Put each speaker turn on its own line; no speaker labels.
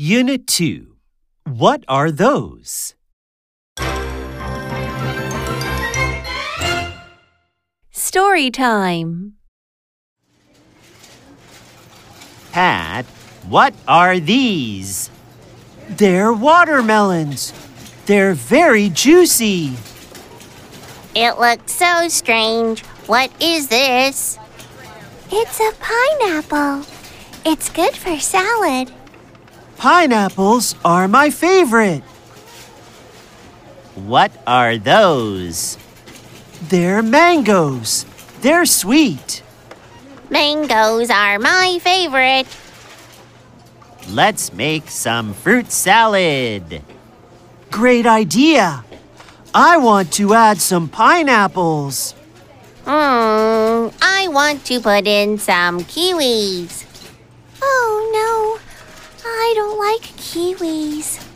Unit 2. What are those?
Story time.
Pat, what are these? They're watermelons. They're very juicy.
It looks so strange. What is this?
It's a pineapple. It's good for salad.
Pineapples are my favorite. What are those? They're mangoes. They're sweet.
Mangoes are my favorite.
Let's make some fruit salad. Great idea. I want to add some pineapples.
I want to put in some kiwis.
Oh no, I don't like kiwis.